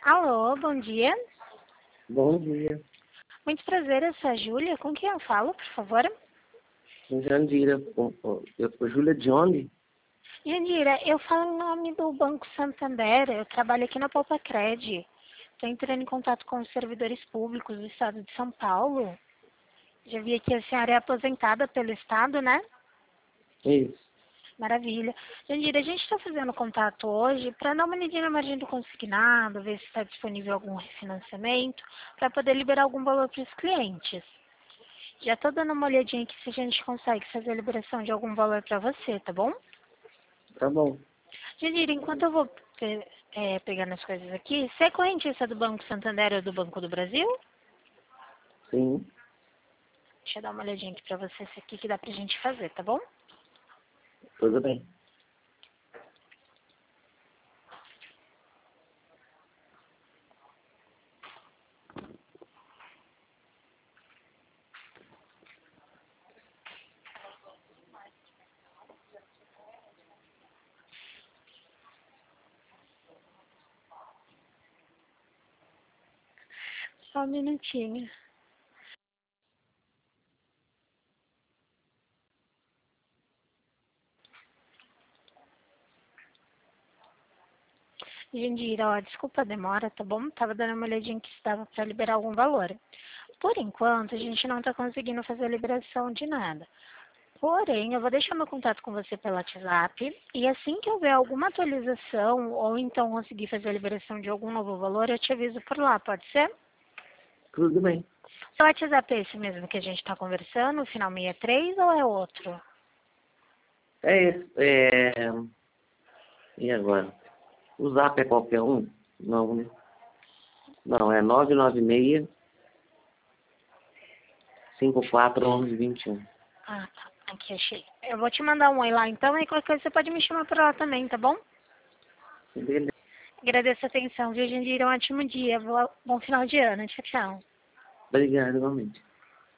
Alô, bom dia. Bom dia. Muito prazer, eu sou a Júlia. Com quem eu falo, por favor? Jandira, Júlia de onde? Jandira, eu falo em nome do Banco Santander. Eu trabalho aqui na Poupa Cred. Estou entrando em contato com os servidores públicos do estado de São Paulo. Já vi que a senhora é aposentada pelo estado, né? Isso. Maravilha. Jandira, a gente está fazendo contato hoje para dar uma olhadinha na margem do consignado, ver se está disponível algum refinanciamento, para poder liberar algum valor para os clientes. Já estou dando uma olhadinha aqui se a gente consegue fazer a liberação de algum valor para você, tá bom? Tá bom. Jandira, enquanto eu vou pegando as coisas aqui, você é correntista do Banco Santander ou do Banco do Brasil? Sim. Deixa eu dar uma olhadinha aqui para você se aqui que dá pra gente fazer, tá bom? Tudo bem. Só um minutinho. Jandira, ó, desculpa a demora, tá bom? Tava dando uma olhadinha que estava para liberar algum valor. Por enquanto, a gente não está conseguindo fazer a liberação de nada. Porém, eu vou deixar meu contato com você pelo WhatsApp e assim que houver alguma atualização ou então conseguir fazer a liberação de algum novo valor, eu te aviso por lá, pode ser? Tudo bem. Seu WhatsApp é esse mesmo que a gente está conversando, o final 63 ou é outro? É esse. E agora? O Zap é qualquer um? Não, né? Não, é 996 541121. Ah, tá. Aqui, achei. Eu vou te mandar um oi lá então e qualquer coisa você pode me chamar por lá também, tá bom? Beleza. Agradeço a atenção, viu, Jandira? Um ótimo dia. Bom final de ano. Tchau, tchau. Obrigado, igualmente.